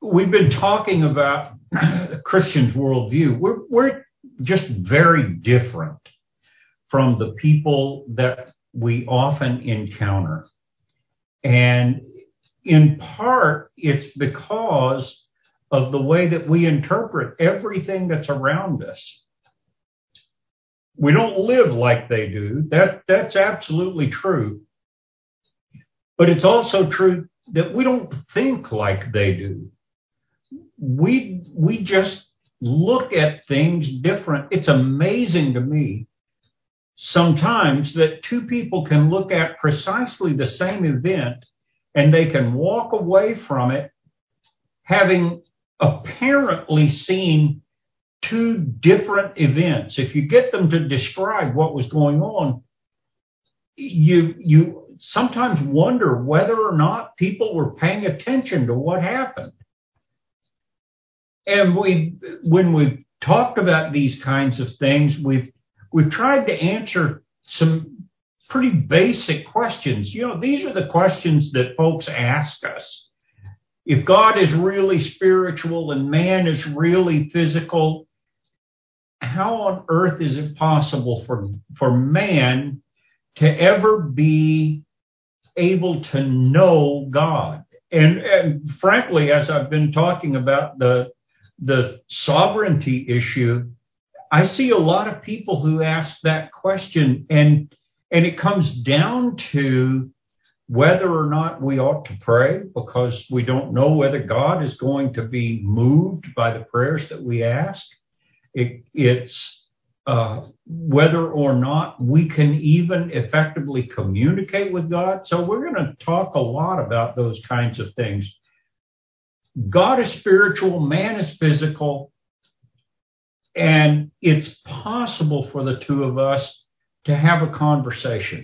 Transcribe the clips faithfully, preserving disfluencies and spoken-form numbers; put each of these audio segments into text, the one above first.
we've been talking about the Christian's worldview. We're, we're just very different from the people that we often encounter. And in part, it's because of the way that we interpret everything that's around us. We don't live like they do. That, that's absolutely true. But it's also true that we don't think like they do. We, we just look at things different. It's amazing to me sometimes that two people can look at precisely the same event and they can walk away from it having apparently seen two different events. If you get them to describe what was going on, you you sometimes wonder whether or not people were paying attention to what happened. And we, when we've talked about these kinds of things, we've we've tried to answer some pretty basic questions. You know, these are the questions that folks ask us. If God is really spiritual and man is really physical, how on earth is it possible for, for man to ever be able to know God? And, and frankly, as I've been talking about the, the sovereignty issue, I see a lot of people who ask that question, and, and it comes down to whether or not we ought to pray because we don't know whether God is going to be moved by the prayers that we ask. It, it's uh, whether or not we can even effectively communicate with God. So we're going to talk a lot about those kinds of things. God is spiritual, man is physical, and it's possible for the two of us to have a conversation.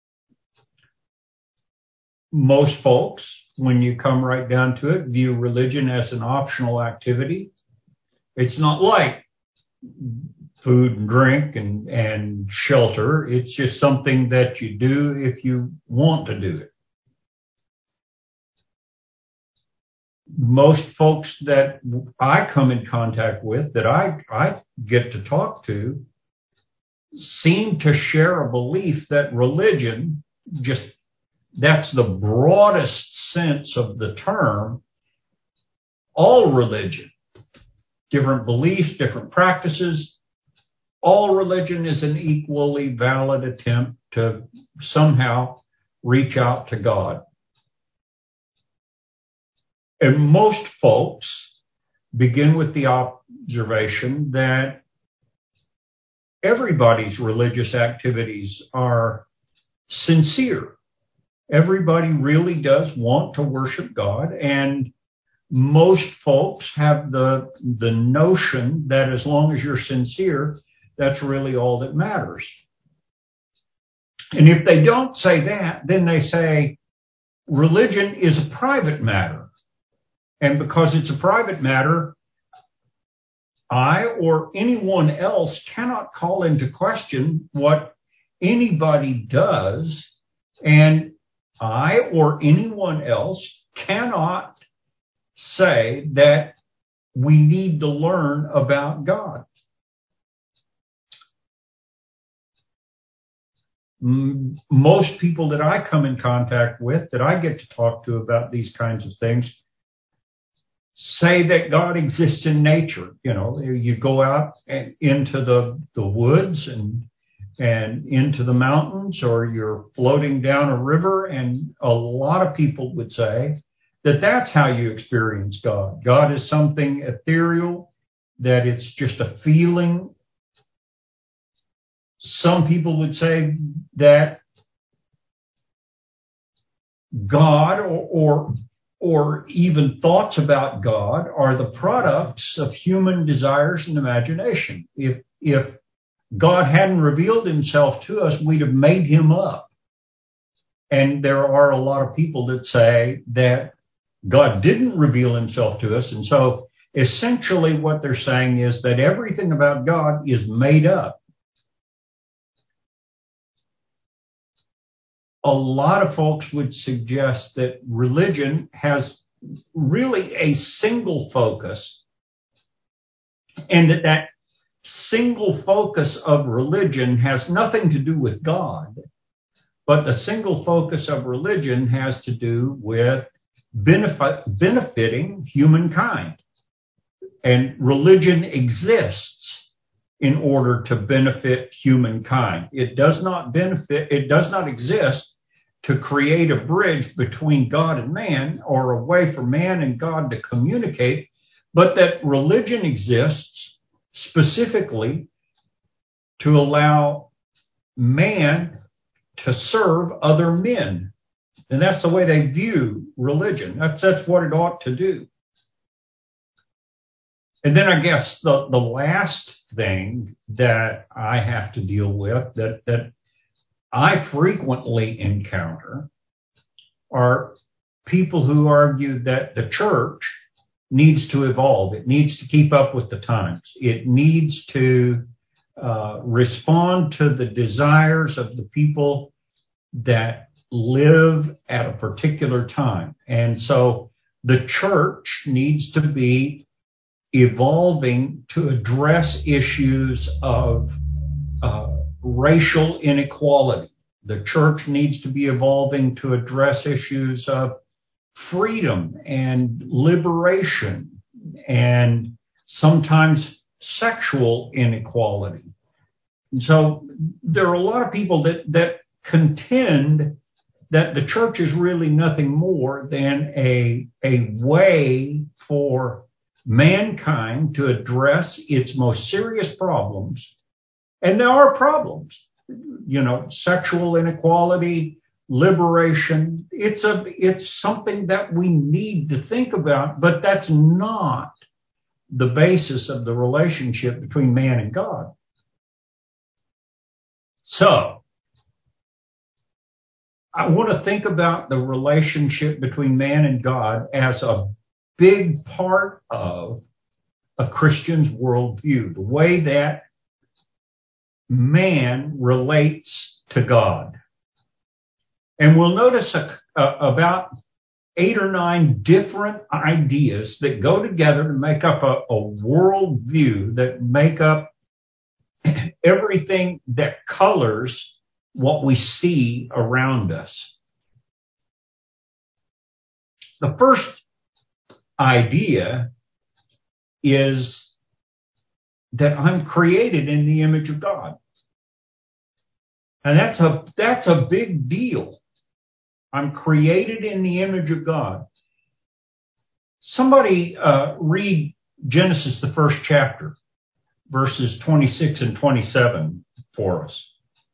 Most folks, when you come right down to it, view religion as an optional activity. It's not like food and drink and, and shelter. It's just something that you do if you want to do it. Most folks that I come in contact with, that I, I get to talk to, seem to share a belief that religion, just that's the broadest sense of the term, all religion, different beliefs, different practices, all religion is an equally valid attempt to somehow reach out to God. And most folks begin with the observation that everybody's religious activities are sincere. Everybody really does want to worship God, and most folks have the, the notion that as long as you're sincere, that's really all that matters. And if they don't say that, then they say religion is a private matter. And because it's a private matter, I or anyone else cannot call into question what anybody does, and I or anyone else cannot say that we need to learn about God. Most people that I come in contact with, that I get to talk to about these kinds of things, say that God exists in nature. You know, you go out and into the, the woods and and into the mountains, or you're floating down a river, and a lot of people would say that that's how you experience God. God is something ethereal, that it's just a feeling. Some people would say that God or, or or even thoughts about God are the products of human desires and imagination. If if God hadn't revealed himself to us, we'd have made him up. And there are a lot of people that say that God didn't reveal himself to us. And so essentially what they're saying is that everything about God is made up. A lot of folks would suggest that religion has really a single focus, and that that single focus of religion has nothing to do with God, but the single focus of religion has to do with benefit, benefiting humankind. And religion exists in order to benefit humankind. It does not benefit, it does not exist to create a bridge between God and man, or a way for man and God to communicate, but that religion exists specifically to allow man to serve other men. And that's the way they view religion. That's, that's what it ought to do. And then I guess the, the last thing that I have to deal with, that, that I frequently encounter, are people who argue that the church needs to evolve. It needs to keep up with the times. It needs to uh, respond to the desires of the people that live at a particular time. And so the church needs to be evolving to address issues of uh, racial inequality. The church needs to be evolving to address issues of freedom and liberation, and sometimes sexual inequality. And so there are a lot of people that, that contend that the church is really nothing more than a, a way for mankind to address its most serious problems. And there are problems, you know, sexual inequality, liberation. It's a, it's something that we need to think about, but that's not the basis of the relationship between man and God. So I want to think about the relationship between man and God as a big part of a Christian's worldview, the way that man relates to God. And we'll notice a, a, about eight or nine different ideas that go together to make up a, a worldview, that make up everything that colors what we see around us. The first idea is that I'm created in the image of God. And that's a, that's a big deal. I'm created in the image of God. Somebody uh, read Genesis, the first chapter, verses twenty-six and twenty-seven for us.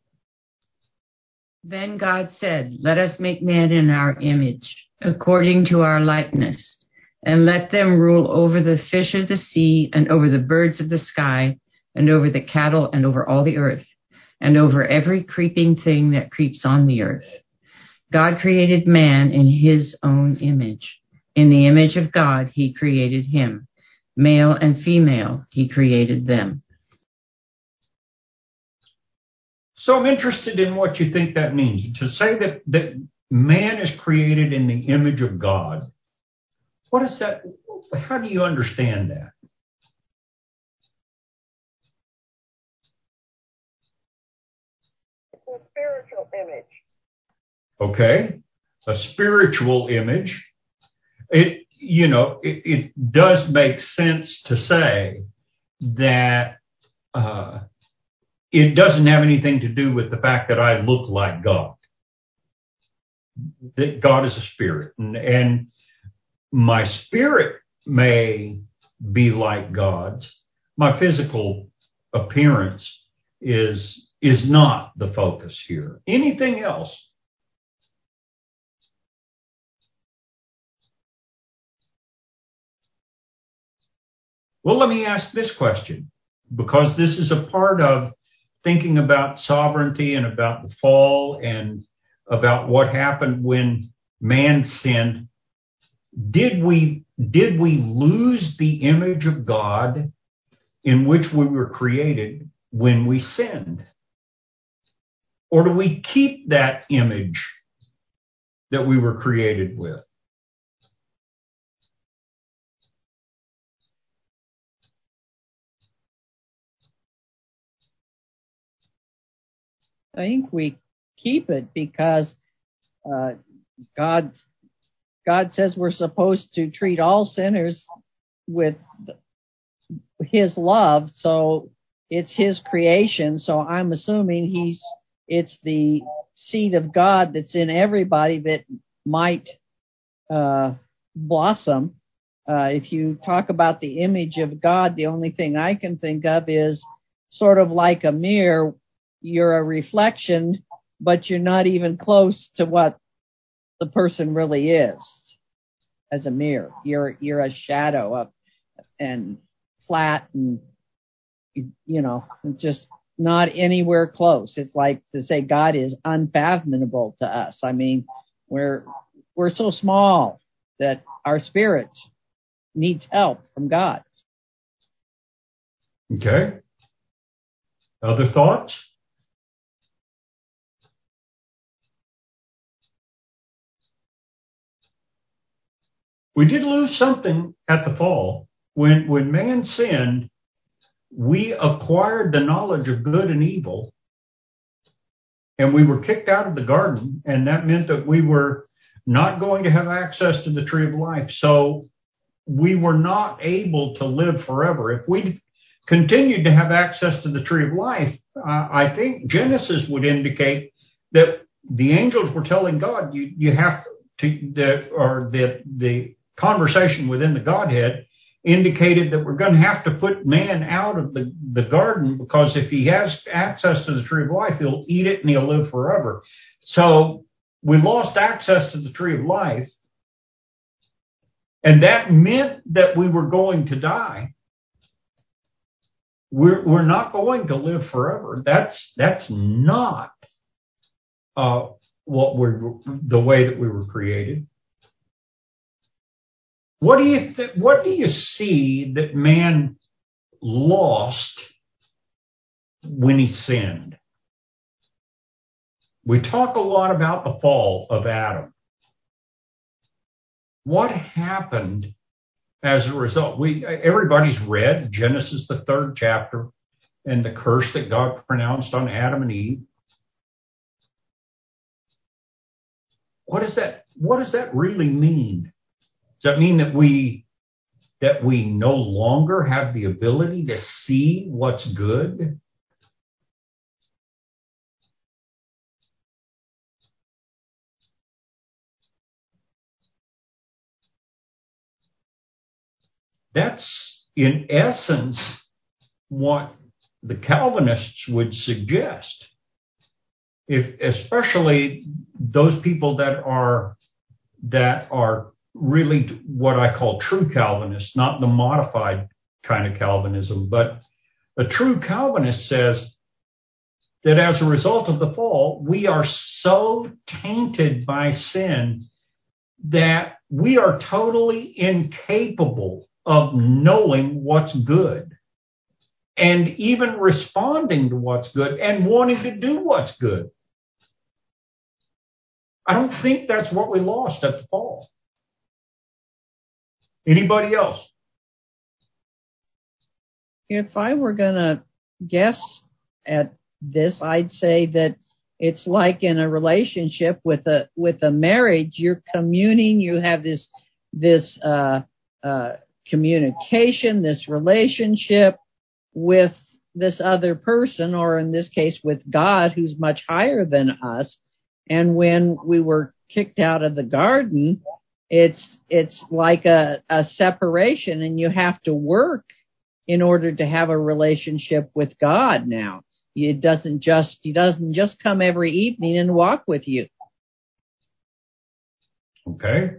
Then God said, "Let us make man in our image, according to our likeness, and let them rule over the fish of the sea, and over the birds of the sky, and over the cattle, and over all the earth, and over every creeping thing that creeps on the earth." God created man in his own image. In the image of God, he created him. Male and female, he created them. So I'm interested in what you think that means. To say that, that man is created in the image of God, what is that? How do you understand that? It's a spiritual image. Okay, a spiritual image. It, you know, it, it does make sense to say that uh, it doesn't have anything to do with the fact that I look like God. That God is a spirit, and, and my spirit may be like God's. My physical appearance is is not the focus here. Anything else? Well, let me ask this question, because this is a part of thinking about sovereignty and about the fall and about what happened when man sinned. Did we, did we lose the image of God in which we were created when we sinned? Or do we keep that image that we were created with? I think we keep it because uh, God God says we're supposed to treat all sinners with His love. So it's His creation. So I'm assuming He's it's the seed of God that's in everybody that might uh, blossom. Uh, if you talk about the image of God, the only thing I can think of is sort of like a mirror. You're a reflection, but you're not even close to what the person really is as a mirror. You're you're a shadow of and flat and, you know, just not anywhere close. It's like to say God is unfathomable to us. I mean, we're we're so small that our spirit needs help from God. Okay. Other thoughts? We did lose something at the fall. When when man sinned, we acquired the knowledge of good and evil, and we were kicked out of the garden, and that meant that we were not going to have access to the tree of life. So we were not able to live forever. If we continued to have access to the tree of life, uh, I think Genesis would indicate that the angels were telling God, you, you have to, the, or the, the conversation within the Godhead indicated that we're going to have to put man out of the, the garden, because if he has access to the tree of life, he'll eat it and he'll live forever. So we lost access to the tree of life, and that meant that we were going to die. We're, we're not going to live forever. That's, that's not uh, what we're, the way that we were created. What do you th- what do you see that man lost when he sinned? We talk a lot about the fall of Adam. What happened as a result? We everybody's read Genesis, the third chapter, and the curse that God pronounced on Adam and Eve. What does that what does that really mean? Does that mean that we that we no longer have the ability to see what's good? That's in essence what the Calvinists would suggest. If especially those people that are that are really what I call true Calvinists, not the modified kind of Calvinism, but a true Calvinist says that as a result of the fall, we are so tainted by sin that we are totally incapable of knowing what's good and even responding to what's good and wanting to do what's good. I don't think that's what we lost at the fall. Anybody else? If I were going to guess at this, I'd say that it's like in a relationship with a with a marriage. You're communing. You have this this uh, uh, communication, this relationship with this other person, or in this case with God, who's much higher than us. And when we were kicked out of the garden, it's it's like a, a separation, and you have to work in order to have a relationship with God now. It doesn't just he doesn't just come every evening and walk with you. Okay.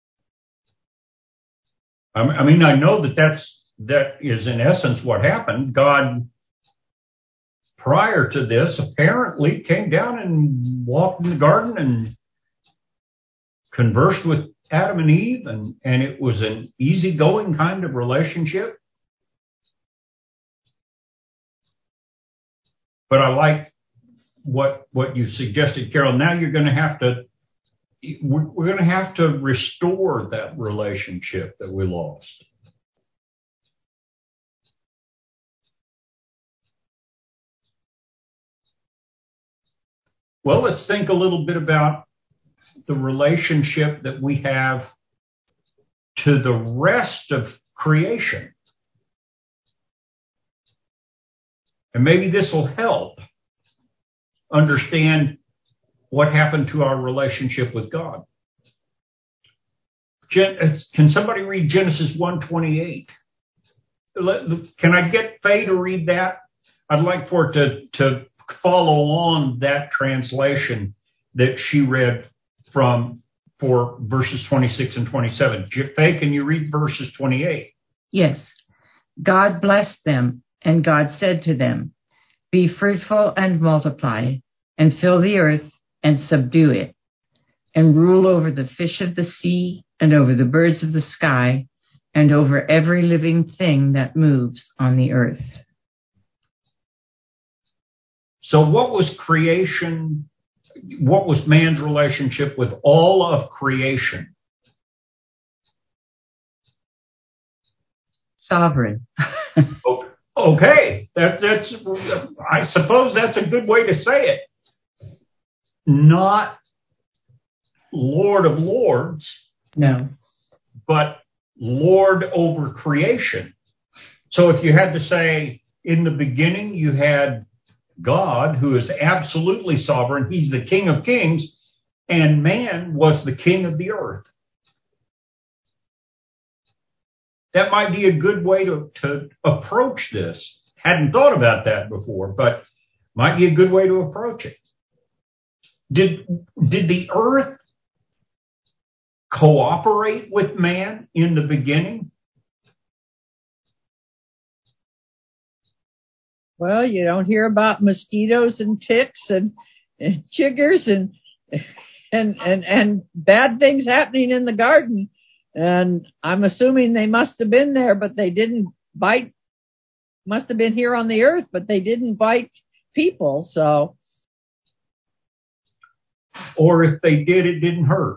I mean, I know that that's that is in essence what happened. God, prior to this, apparently came down and walked in the garden and conversed with Adam and Eve, and, and it was an easygoing kind of relationship. But I like what what you suggested, Carol. Now you're going to have to we're, we're going to have to restore that relationship that we lost. Well, let's think a little bit about the relationship that we have to the rest of creation. And maybe this will help understand what happened to our relationship with God. Can somebody read Genesis one twenty-eight? Can I get Faye to read that? I'd like for it to, to follow on that translation that she read from for verses twenty-six and twenty-seven. Faye, can you read verses twenty-eight? Yes. God blessed them, and God said to them, "Be fruitful and multiply, and fill the earth and subdue it, and rule over the fish of the sea, and over the birds of the sky, and over every living thing that moves on the earth." So what was creation? What was man's relationship with all of creation? Sovereign. Okay, that, that's, I suppose that's a good way to say it. Not Lord of Lords. No. But Lord over creation. So if you had to say, in the beginning, you had God, who is absolutely sovereign. He's the King of Kings, and man was the king of the earth. That might be a good way to, to approach this. Hadn't thought about that before, but might be a good way to approach it. Did, did the earth cooperate with man in the beginning? Well, you don't hear about mosquitoes and ticks and, and chiggers and and and and bad things happening in the garden. And I'm assuming they must have been there, but they didn't bite. Must have been here on the earth, but they didn't bite people. So, or if they did, it didn't hurt.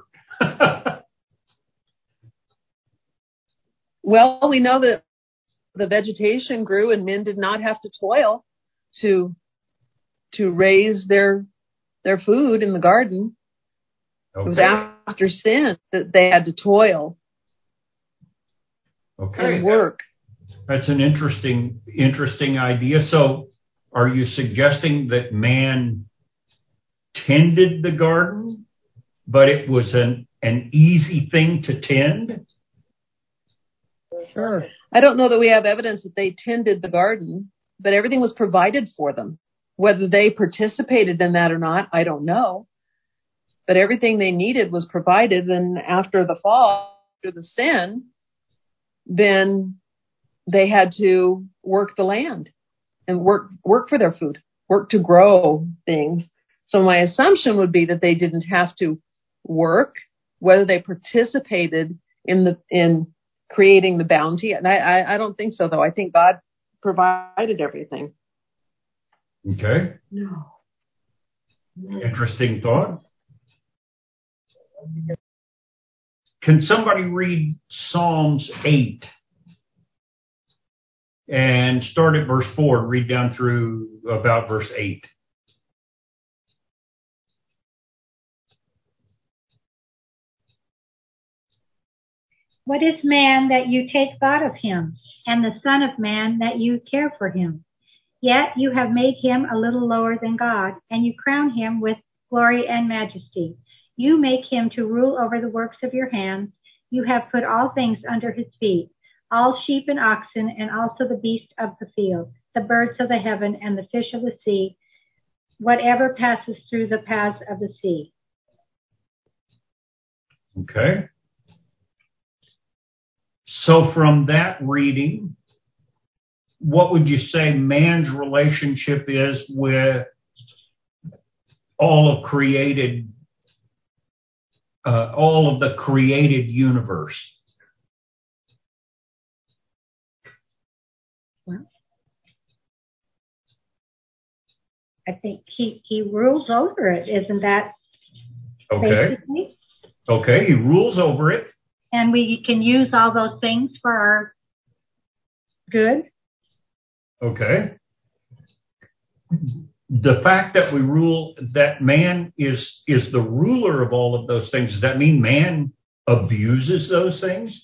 Well, we know that the vegetation grew and men did not have to toil to to raise their their food in the garden. Okay. It was after sin that they had to toil okay. and work. That's an interesting interesting idea. So are you suggesting that man tended the garden, but it was an, an easy thing to tend? Sure. I don't know that we have evidence that they tended the garden, but everything was provided for them. Whether they participated in that or not, I don't know. But everything they needed was provided. And after the fall, after the sin, then they had to work the land and work, work for their food, work to grow things. So my assumption would be that they didn't have to work, whether they participated in the, in creating the bounty. And I, I, I don't think so, though. I think God provided everything. Okay. No. Interesting thought. Can somebody read Psalms eight and start at verse four and read down through about verse eight? What is man that you take thought of him, and the son of man that you care for him? Yet you have made him a little lower than God, and you crown him with glory and majesty. You make him to rule over the works of your hands. You have put all things under his feet, all sheep and oxen, and also the beasts of the field, the birds of the heaven, and the fish of the sea, whatever passes through the paths of the sea. Okay. So from that reading, what would you say man's relationship is with all of created, uh, all of the created universe? Well, I think he, he rules over it. Isn't that okay? Basically? Okay, he rules over it. And we can use all those things for our good. Okay. the fact that we rule, that man is, is the ruler of all of those things, does that mean man abuses those things?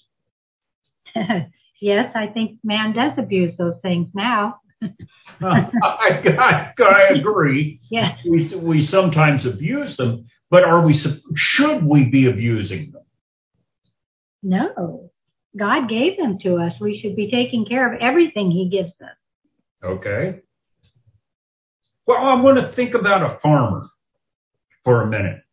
Yes, I think man does abuse those things now. I, I, I agree. Yes. We, we sometimes abuse them, but are we, should we be abusing them? No. God gave them to us. We should be taking care of everything he gives us. Okay. Well, I want to think about a farmer for a minute.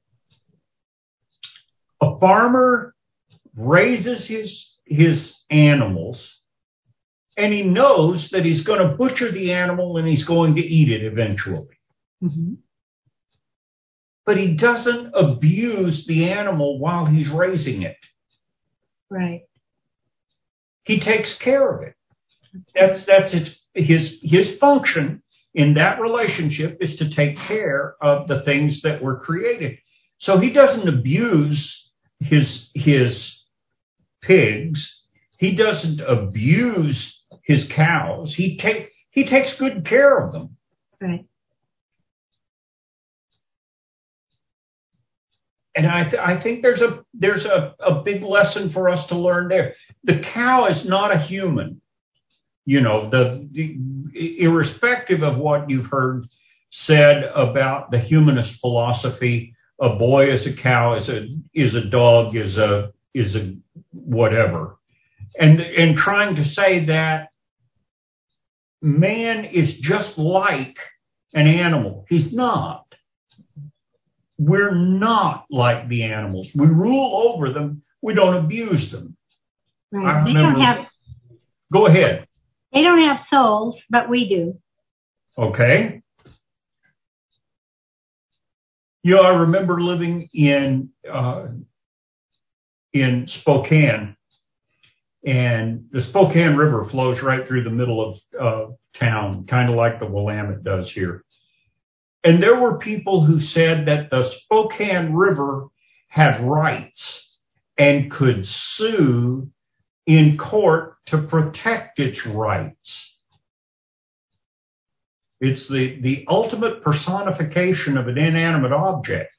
A farmer raises his, his animals, and he knows that he's going to butcher the animal and he's going to eat it eventually. Mm-hmm. But he doesn't abuse the animal while he's raising it. Right. He takes care of it. That's that's his his his function in that relationship is to take care of the things that were created. So he doesn't abuse his his pigs. He doesn't abuse his cows. He take he takes good care of them. Right. And I, th- I think there's a there's a, a big lesson for us to learn there. The cow is not a human. You know, the, the irrespective of what you've heard said about the humanist philosophy, a boy is a cow, is a is a dog, is a is a whatever, and and trying to say that man is just like an animal. He's not. We're not like the animals. We rule over them. We don't abuse them. Right. They don't have. Go ahead. They don't have souls, but we do. Okay. You know, I remember living in uh, in Spokane, and the Spokane River flows right through the middle of uh, town, kind of like the Willamette does here. And there were people who said that the Spokane River had rights and could sue in court to protect its rights. It's the, the ultimate personification of an inanimate object.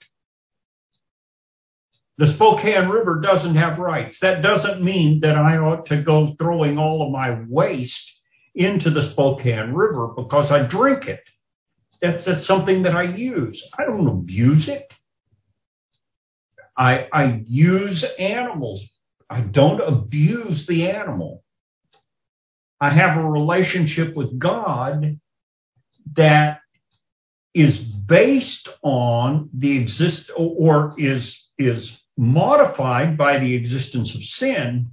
The Spokane River doesn't have rights. That doesn't mean that I ought to go throwing all of my waste into the Spokane River because I drink it. That's, that's something that I use. I don't abuse it. I, I use animals. I don't abuse the animal. I have a relationship with God that is based on the exist or is is modified by the existence of sin.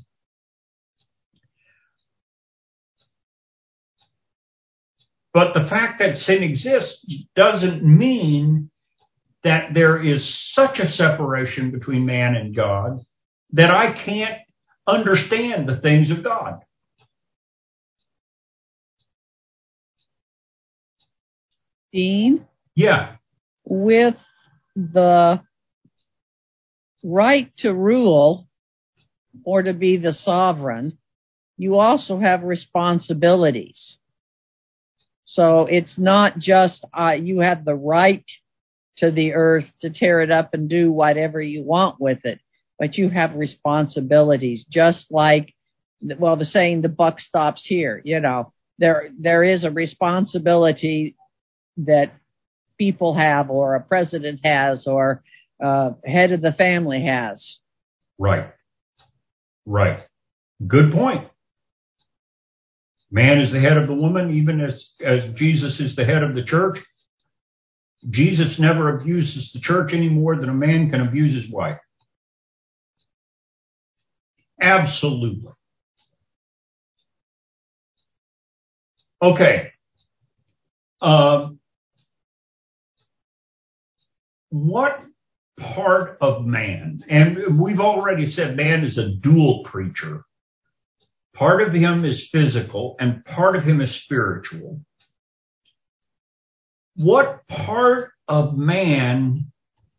But the fact that sin exists doesn't mean that there is such a separation between man and God that I can't understand the things of God. Dean? Yeah. With the right to rule or to be the sovereign, you also have responsibilities. So it's not just uh, you have the right to the earth to tear it up and do whatever you want with it, but you have responsibilities, just like, well, the saying, the buck stops here. You know, there there is a responsibility that people have, or a president has, or uh, head of the family has. Right. Right. Good point. Man is the head of the woman, even as, as Jesus is the head of the church. Jesus never abuses the church any more than a man can abuse his wife. Absolutely. Okay. Um, what part of man, and we've already said man is a dual creature. Part of him is physical and part of him is spiritual. What part of man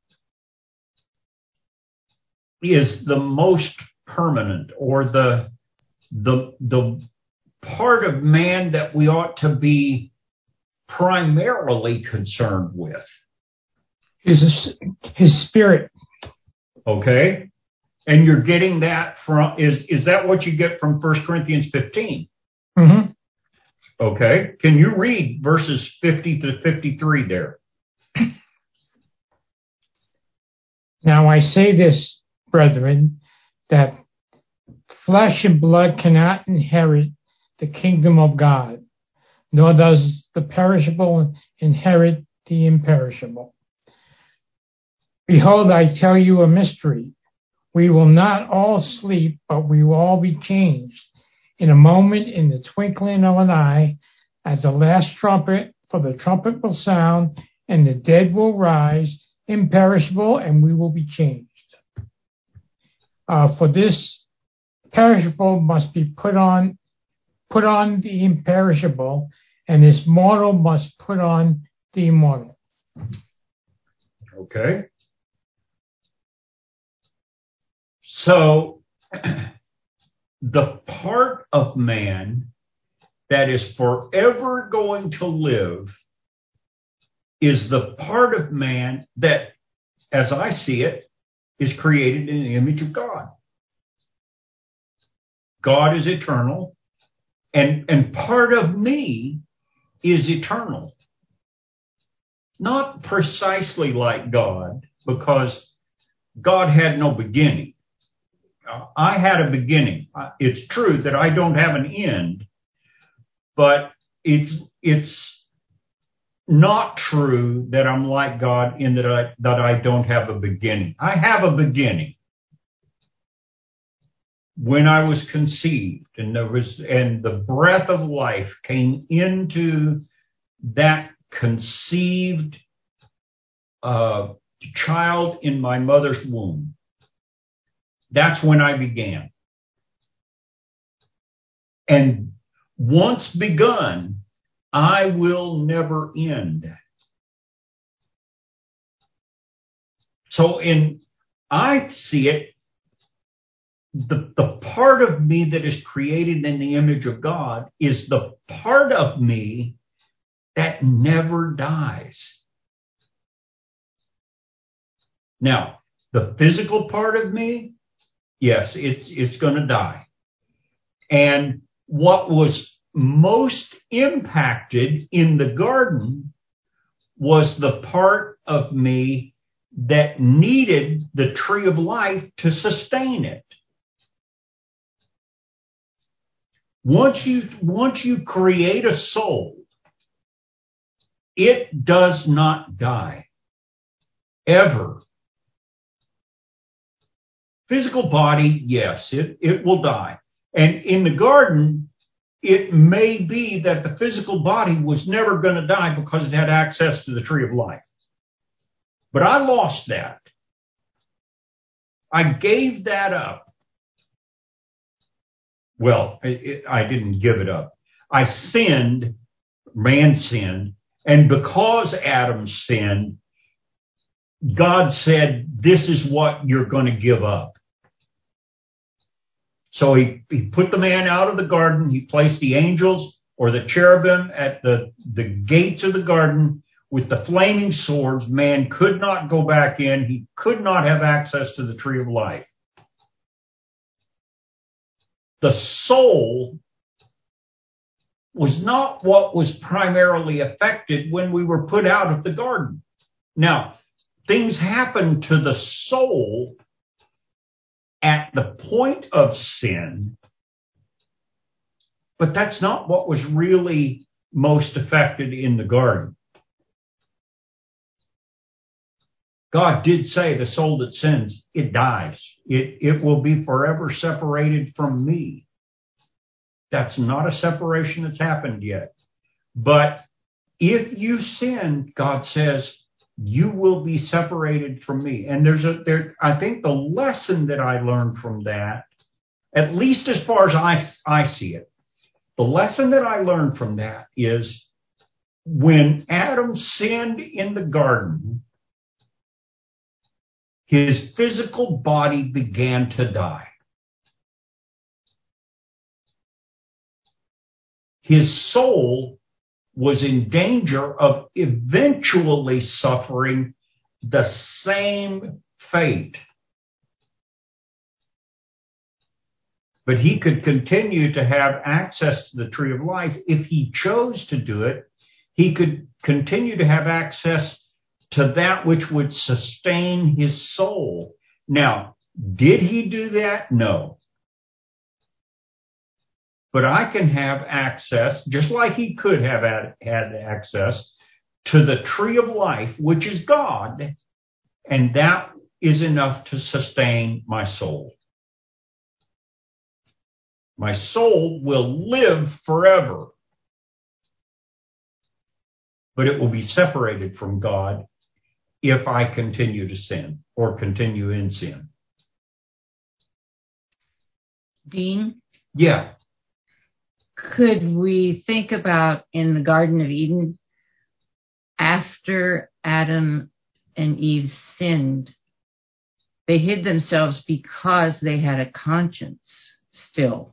is the most permanent, or the the the part of man that we ought to be primarily concerned with? His, his spirit. Okay. And you're getting that from, is, is that what you get from First Corinthians fifteen? Mm-hmm. Okay. Can you read verses fifty to fifty-three there? Now I say this, brethren, that flesh and blood cannot inherit the kingdom of God, nor does the perishable inherit the imperishable. Behold, I tell you a mystery. We will not all sleep, but we will all be changed in a moment, in the twinkling of an eye, at the last trumpet, for the trumpet will sound, and the dead will rise, imperishable, and we will be changed. Uh, for this perishable must be put on, put on the imperishable, and this mortal must put on the immortal. Okay. So, the part of man that is forever going to live is the part of man that, as I see it, is created in the image of God. God is eternal, and, and part of me is eternal. Not precisely like God, because God had no beginning. I had a beginning. It's true that I don't have an end, but it's it's not true that I'm like God in that I that I don't have a beginning. I have a beginning. When I was conceived, and there was and the breath of life came into that conceived uh, child in my mother's womb. That's when I began. And once begun, I will never end. So in, I see it, the, the part of me that is created in the image of God is the part of me that never dies. Now, the physical part of me, yes, it's it's going to die. And what was most impacted in the garden was the part of me that needed the tree of life to sustain it. Once you once you create a soul, it does not die. Ever. Physical body, yes, it, it will die. And in the garden, it may be that the physical body was never going to die because it had access to the tree of life. But I lost that. I gave that up. Well, it, I didn't give it up. I sinned, man sinned, and because Adam sinned, God said, this is what you're going to give up. So he, he put the man out of the garden. He placed the angels or the cherubim at the, the gates of the garden with the flaming swords. Man could not go back in. He could not have access to the tree of life. The soul was not what was primarily affected when we were put out of the garden. Now, things happened to the soul at the point of sin, but that's not what was really most affected in the garden. God did say the soul that sins, it dies. It, it will be forever separated from me. That's not a separation that's happened yet. But if you sin, God says, you will be separated from me. And there's a, there, I think the lesson that I learned from that, at least as far as I, I see it, the lesson that I learned from that is when Adam sinned in the garden, his physical body began to die. His soul was in danger of eventually suffering the same fate. But he could continue to have access to the tree of life. If he chose to do it, he could continue to have access to that which would sustain his soul. Now, did he do that? No. But I can have access, just like he could have had, had access, to the tree of life, which is God, and that is enough to sustain my soul. My soul will live forever, but it will be separated from God if I continue to sin or continue in sin. Dean? Yeah. Could we think about in the Garden of Eden, after Adam and Eve sinned, they hid themselves because they had a conscience still.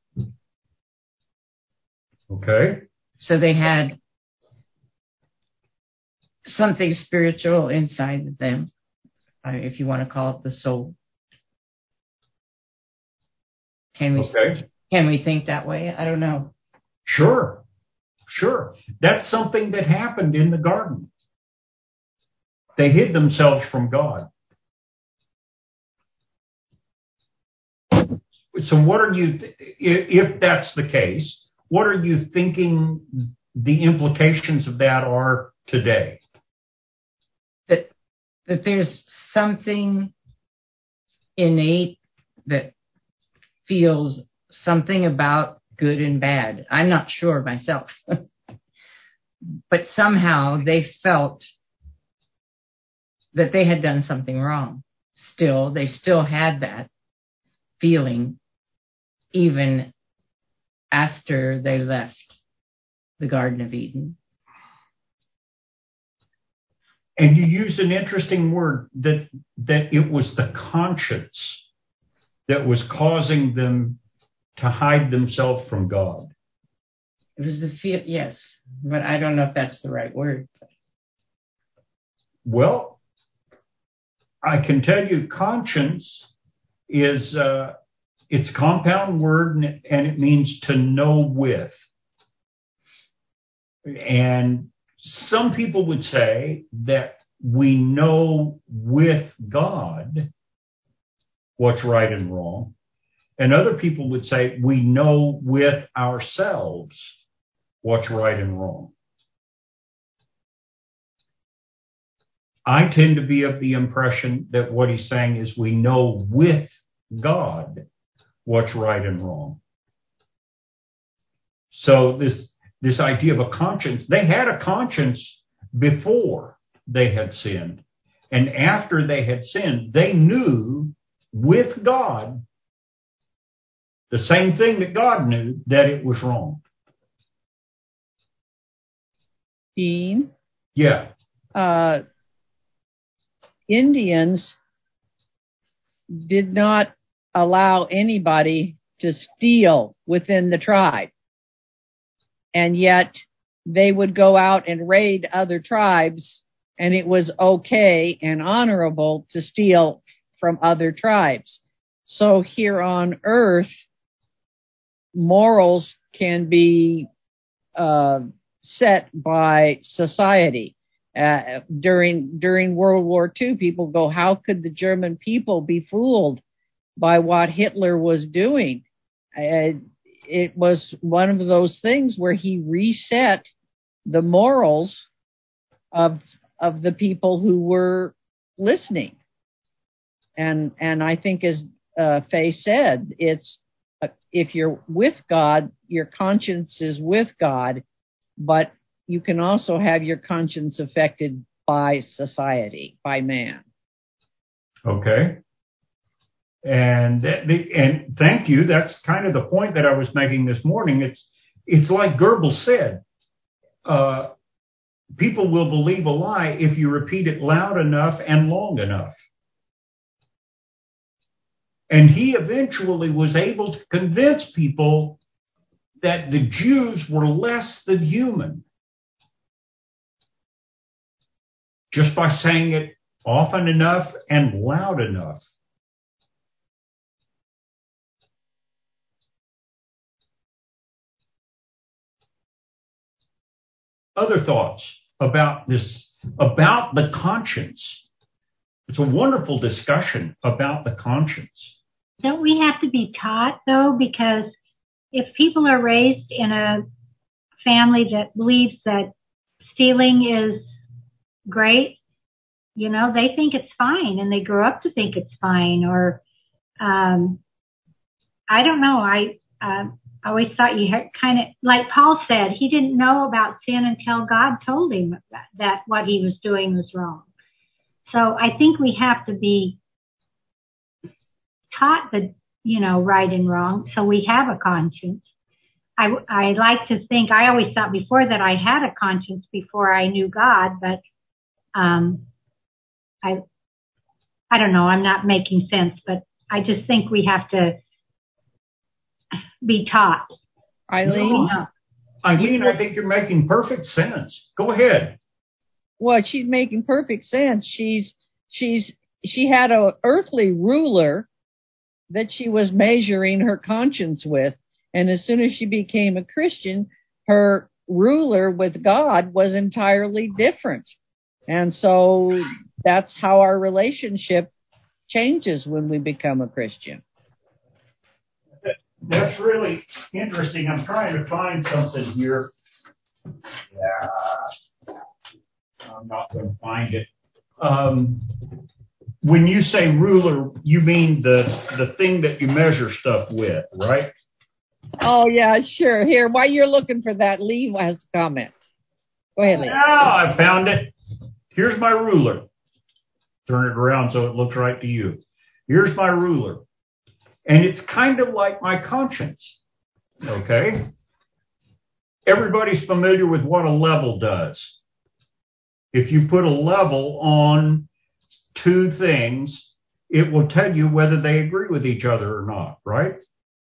Okay. So they had something spiritual inside them, if you want to call it the soul. Can we, okay. Can we think that way? I don't know. Sure. Sure. That's something that happened in the garden. They hid themselves from God. So what are you, if that's the case, what are you thinking the implications of that are today? That that there's something innate that feels something about good and bad. I'm not sure myself. But somehow they felt that they had done something wrong. Still, they still had that feeling even after they left the Garden of Eden. And you used an interesting word, that that it was the conscience that was causing them to hide themselves from God. It was the feel, yes, but I don't know if that's the right word. Well, I can tell you conscience is, uh, it's a compound word, and it, and it means to know with. And some people would say that we know with God what's right and wrong. And other people would say we know with ourselves what's right and wrong. I tend to be of the impression that what he's saying is we know with God what's right and wrong. So this this idea of a conscience, they had a conscience before they had sinned. And after they had sinned, they knew with God the same thing that God knew, that it was wrong. Dean? Yeah. Uh, Indians did not allow anybody to steal within the tribe. And yet they would go out and raid other tribes, and it was okay and honorable to steal from other tribes. So here on earth, morals can be uh, set by society. Uh, during during World War Two, people go, how could the German people be fooled by what Hitler was doing? Uh, it was one of those things where he reset the morals of of the people who were listening. And and I think, as uh, Faye said, it's uh, if you're with God, your conscience is with God, but you can also have your conscience affected by society, by man. Okay. And and thank you. That's kind of the point that I was making this morning. It's it's like Goebbels said. Uh, people will believe a lie if you repeat it loud enough and long enough. And he eventually was able to convince people that the Jews were less than human. just by saying it often enough and loud enough. Other thoughts about this, about the conscience? It's a wonderful discussion about the conscience. Don't we have to be taught, though? Because if people are raised in a family that believes that stealing is great, you know, they think it's fine, and they grow up to think it's fine. Or, um, I don't know. I uh, always thought you had kind of, like Paul said, he didn't know about sin until God told him that, that what he was doing was wrong. So I think we have to be taught the, you know, right and wrong, so we have a conscience. I, I like to think, I always thought before that I had a conscience before I knew God, but um, I, I don't know, I'm not making sense, but I just think we have to be taught. Eileen? No, Eileen, I think you're making perfect sense. Go ahead. Well, she's making perfect sense. She's, she's, she had a earthly ruler that she was measuring her conscience with. And as soon as she became a Christian, her ruler with God was entirely different. And so that's how our relationship changes when we become a Christian. That's really interesting. I'm trying to find something here. Yeah, I'm not going to find it. Um, when you say ruler, you mean the the thing that you measure stuff with, right? Oh, yeah, sure. Here, while you're looking for that, Lee has a comment. Go ahead, Lee. Yeah, I found it. Here's my ruler. Turn it around so it looks right to you. Here's my ruler. And it's kind of like my conscience. Okay? Everybody's familiar with what a level does. If you put a level on two things, it will tell you whether they agree with each other or not, right?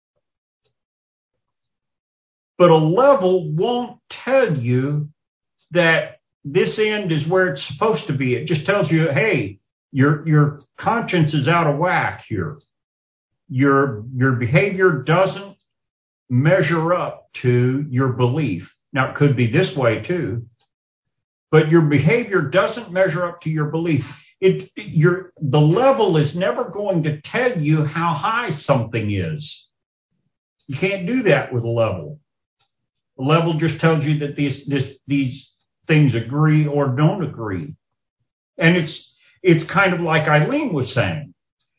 But a level won't tell you that this end is where it's supposed to be. It just tells you, hey, your your conscience is out of whack here. Your your behavior doesn't measure up to your belief. Now, it could be this way too, but your behavior doesn't measure up to your belief. It your the level is never going to tell you how high something is. You can't do that with a level. A level just tells you that these this, these things agree or don't agree. And it's it's kind of like Eileen was saying.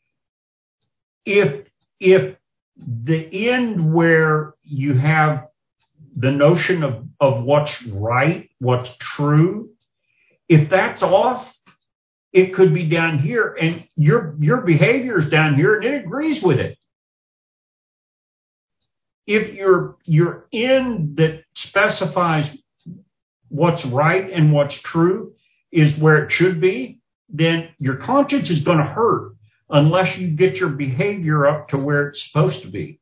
If if the end where you have the notion of, of what's right, what's true, if that's off, it could be down here, and your your behavior is down here and it agrees with it. If your your end that specifies what's right and what's true is where it should be, then your conscience is going to hurt unless you get your behavior up to where it's supposed to be.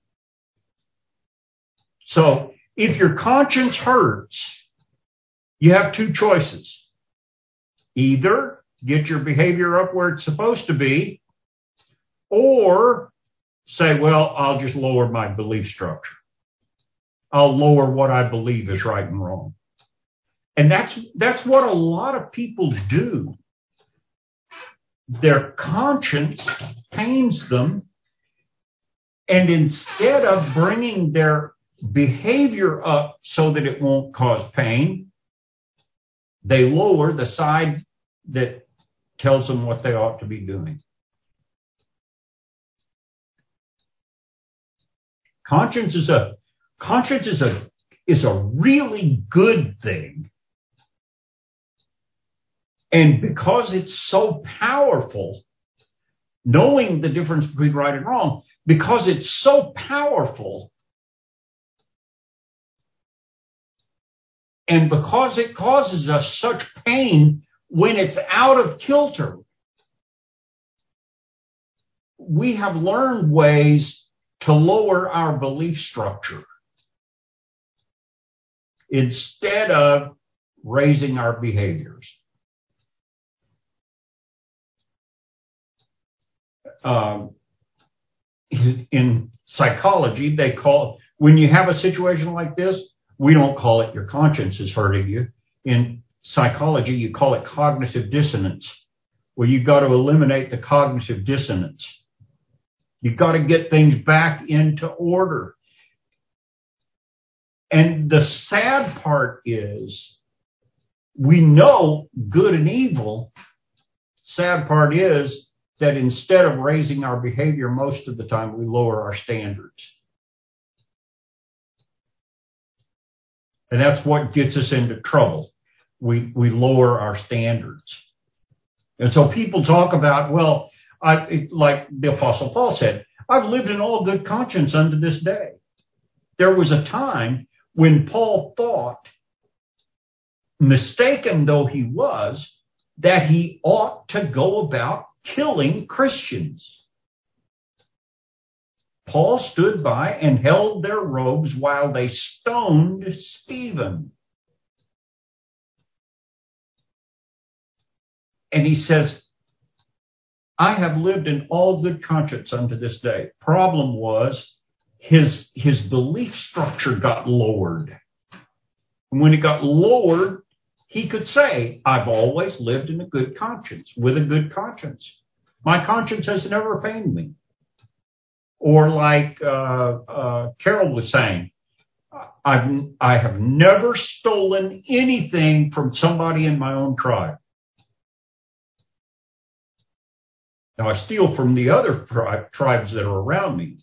So if your conscience hurts, you have two choices. Either get your behavior up where it's supposed to be, or say, well, I'll just lower my belief structure. I'll lower what I believe is right and wrong. And that's that's what a lot of people do. Their conscience pains them, and instead of bringing their behavior up so that it won't cause pain, they lower the side that tells them what they ought to be doing. Conscience is a conscience is a is a really good thing. And because it's so powerful, knowing the difference between right and wrong, because it's so powerful, and because it causes us such pain when it's out of kilter, we have learned ways to lower our belief structure instead of raising our behaviors. um, in psychology, they call, when you have a situation like this, we don't call it your conscience is hurting you. In psychology, you call it cognitive dissonance. Well, you've got to eliminate the cognitive dissonance. You've got to get things back into order. And the sad part is, we know good and evil. Sad part is that instead of raising our behavior, most of the time we lower our standards. And that's what gets us into trouble. We we lower our standards. And so people talk about, well, I, it, like the Apostle Paul said, I've lived in all good conscience unto this day. There was a time when Paul thought, mistaken though he was, that he ought to go about killing Christians. Paul stood by and held their robes while they stoned Stephen. And he says, I have lived in all good conscience unto this day. Problem was, his, his belief structure got lowered. And when it got lowered, he could say, I've always lived in a good conscience, with a good conscience. My conscience has never pained me. Or like uh, uh, Carol was saying, I've, I have never stolen anything from somebody in my own tribe. Now, I steal from the other tri- tribes that are around me.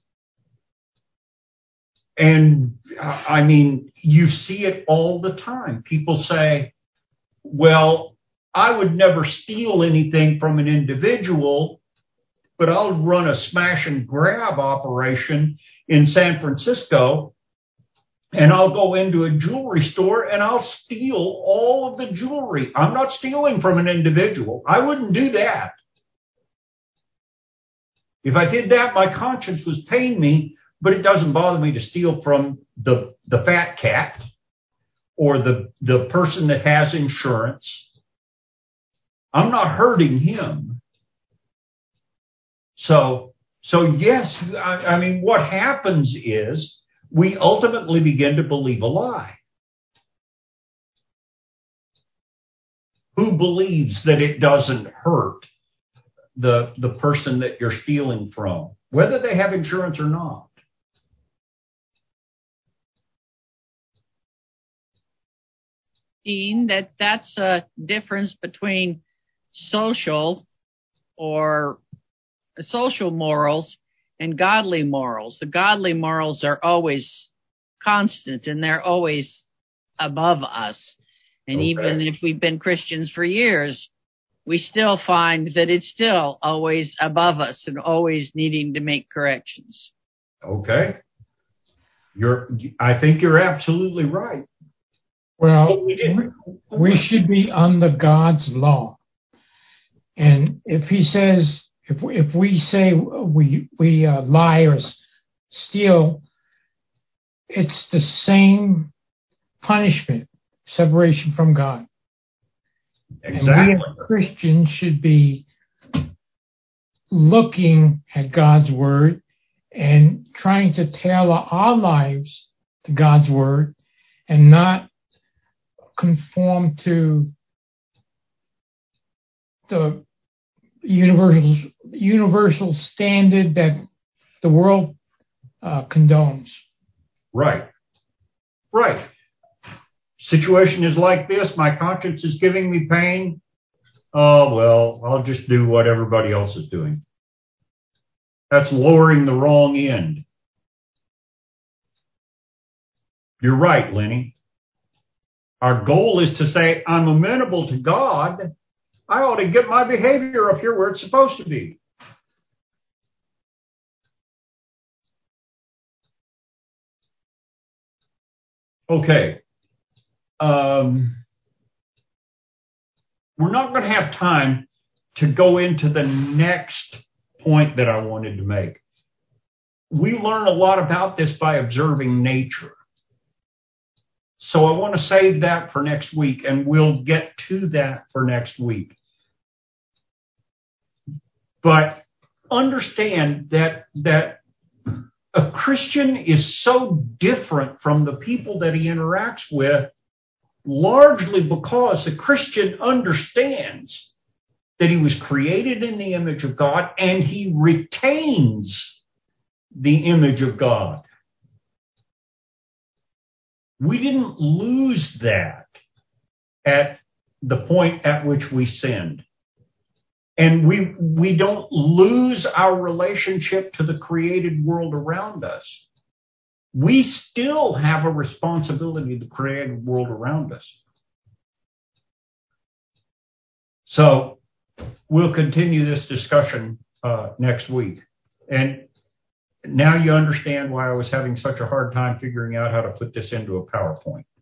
And, I mean, you see it all the time. People say, well, I would never steal anything from an individual, but I'll run a smash and grab operation in San Francisco, and I'll go into a jewelry store and I'll steal all of the jewelry. I'm not stealing from an individual. I wouldn't do that. If I did that, my conscience was paying me, but it doesn't bother me to steal from the, the fat cat or the, the person that has insurance. I'm not hurting him. So, so yes, I, I mean, what happens is we ultimately begin to believe a lie. Who believes that it doesn't hurt the, the person that you're stealing from, whether they have insurance or not? Dean, that that's a difference between social or social morals and godly morals. The godly morals are always constant and they're always above us. And Okay. even if we've been Christians for years, we still find that it's still always above us and always needing to make corrections. Okay. You're, I think you're absolutely right. Well, we should be under God's law. And if he says, if we, if we say we we uh, lie or steal, it's the same punishment, separation from God. Exactly. And we as Christians should be looking at God's word and trying to tailor our lives to God's word and not conform to the universal universal standard that the world uh, condones. Right. Right. Situation is like this. My conscience is giving me pain. Oh, well, I'll just do what everybody else is doing. That's lowering the wrong end. You're right, Lenny. Our goal is to say, I'm amenable to God. I ought to get my behavior up here where it's supposed to be. Okay. Um, we're not going to have time to go into the next point that I wanted to make. We learn a lot about this by observing nature. So I want to save that for next week, and we'll get to that for next week. But understand that that a Christian is so different from the people that he interacts with, largely because the Christian understands that he was created in the image of God and he retains the image of God. We didn't lose that at the point at which we sinned. And we we don't lose our relationship to the created world around us. We still have a responsibility to the created world around us. So we'll continue this discussion uh, next week. And now you understand why I was having such a hard time figuring out how to put this into a PowerPoint.